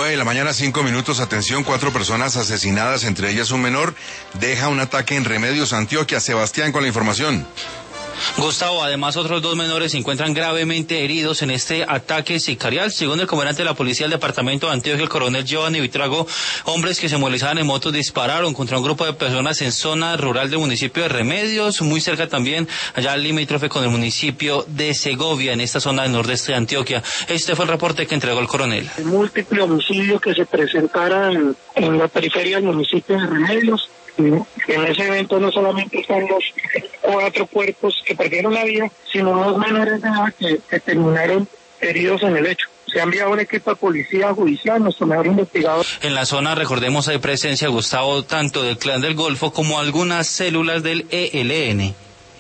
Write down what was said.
9:05 a.m, atención, 4 personas asesinadas, entre ellas un menor, deja un ataque en Remedios, Antioquia. Sebastián con la información. Gustavo, además otros 2 menores se encuentran gravemente heridos en este ataque sicarial. Según el comandante de la policía del departamento de Antioquia, el coronel Giovanni Vitrago, hombres que se movilizaban en motos dispararon contra un grupo de personas en zona rural del municipio de Remedios, muy cerca también, allá limítrofe con el municipio de Segovia, en esta zona del nordeste de Antioquia. Este fue el reporte que entregó el coronel. Múltiples homicidios que se presentaran en la periferia del municipio de Remedios. En ese evento no solamente están los 4 cuerpos que perdieron la vida, sino 2 menores de edad que terminaron heridos en el hecho. Se ha enviado un equipo de policía judicial, nuestro mejor investigador. En la zona, recordemos, hay presencia, Gustavo, tanto del Clan del Golfo como algunas células del ELN.